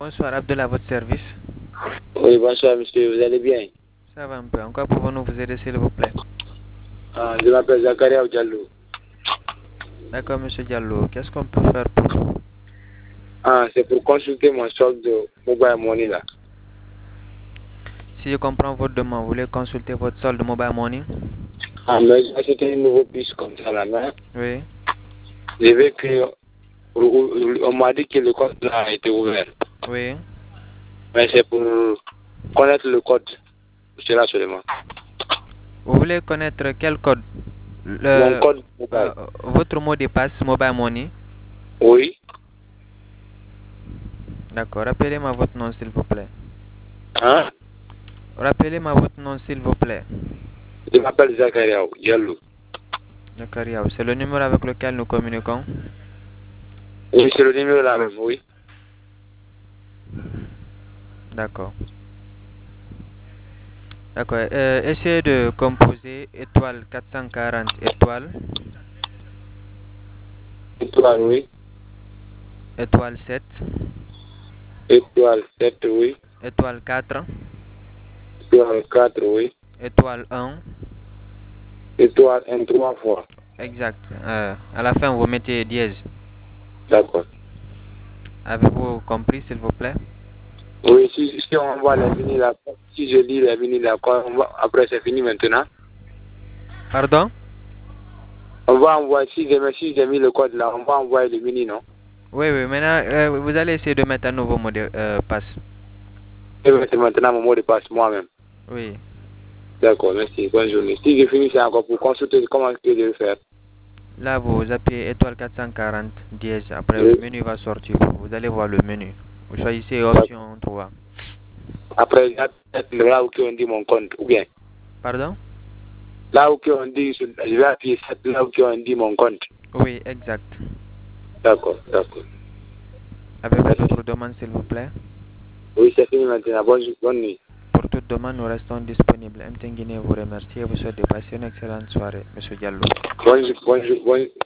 Bonsoir Abdullah, à votre service. Oui, bonsoir monsieur, vous allez bien? Ça va un peu. En quoi pouvons-nous vous aider s'il vous plaît? Je m'appelle Zakaria Diallo. D'accord monsieur Diallo, qu'est-ce qu'on peut faire pour vous? C'est pour consulter mon solde de Mobile Money là. Si je comprends votre demande, vous voulez consulter votre solde Mobile Money? Mais j'ai acheté une nouvelle puce comme ça là, mais Oui. j'ai vu on m'a dit que le code là a été ouvert. Oui. Mais c'est pour connaître le code. C'est là seulement. Vous voulez connaître quel code? Mon code mobile. Votre mot de passe Mobile Money? Oui. D'accord. Rappelez-moi votre nom s'il vous plaît. Hein? Rappelez-moi votre nom s'il vous plaît. Je m'appelle Zakaria Diallo. D'accord. C'est le numéro avec lequel nous communiquons? Oui, c'est le numéro là même, oui. D'accord. D'accord. Essayez de composer étoile 440 étoile. Étoile, oui. Étoile 7. Étoile 7, oui. Étoile 4. Étoile 4, oui. Étoile 1. Étoile 1, 3 fois. Exact. À la fin, vous mettez dièse. D'accord. Avez-vous compris, s'il vous plaît? Oui, si on voit les vinyles là, si je lis les vinyles là, après c'est fini maintenant. Pardon? On va envoyer, si j'ai mis le code là, on va envoyer le vinyle, non? Oui. Maintenant, vous allez essayer de mettre un nouveau mot de passe. Je vais mettre maintenant mon mot de passe moi-même. Oui. D'accord, merci, bonne journée. Si je finis, c'est encore pour consulter comment est-ce que je vais faire. Là, vous appuyez étoile 440 dièse. Après, Oui. le menu va sortir. Vous allez voir le menu. Vous choisissez option 3. Après, là où on dit mon compte, ou bien? Pardon? Là où on dit, je vais appuyer là où on dit mon compte. Oui, exact. D'accord, d'accord. Avez-vous d'autres demandes, s'il vous plaît? Oui, c'est fini maintenant. Bonne nuit. Pour toute demande, nous restons disponibles. MTN Guinée vous remercie et vous souhaite de passer une excellente soirée, Monsieur Diallo. Bonne